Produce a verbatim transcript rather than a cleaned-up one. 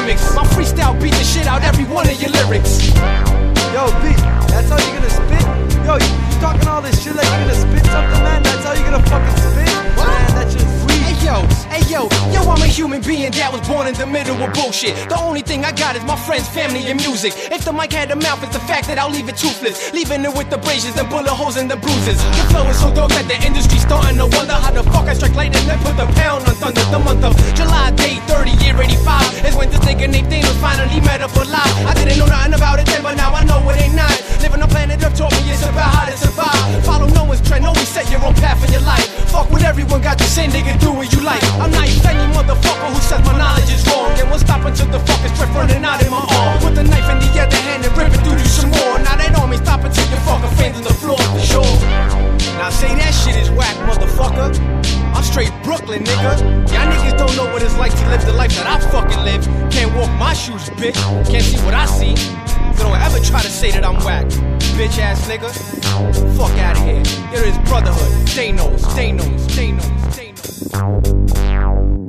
gimmicks. My freestyle beat the shit out every one of your lyrics. Yo, B, that's how you gonna spit? Yo, you, you talking all this shit like you gonna spit something, man? That's how you gonna fucking spit? What? Man, that's just weak. Hey yo, hey yo, yo, I'm a human being that was born in the middle of bullshit. The only thing I got is my friends, family, and music. If the mic had a mouth, it's the fact that I'll leave it toothless, leaving it with abrasions and bullet holes in the bruises. The flow is so dope that the industry's starting to wonder how the fuck I strike lightning and put the pound on thunder. The month of July, day thirty, year eighty-five is when this nigga named Thanos finally met up alive. I didn't know nothing about it then, but now I know it ain't nine. Living on planet Earth taught me it's about how to survive. Follow no one's trend, always set your own path in your life. Fuck what everyone got to say, nigga, do what you like. I'm not any motherfucker who says my knowledge is wrong, and won't stop until the fucking strip running out in my arm. Put the knife in the other hand and rip it through you some more. Now they don't mean stop until your fucking fingers on the floor for sure. Now say that shit is whack, motherfucker. I'm straight Brooklyn, nigga. Y'all niggas don't know what it's like to live the life that I fucking live. Can't walk my shoes, bitch. Can't see what I see. So don't ever try to say that I'm whack, bitch ass nigga. Fuck out of here. There is brotherhood. They knows, they knows, they knows, they knows.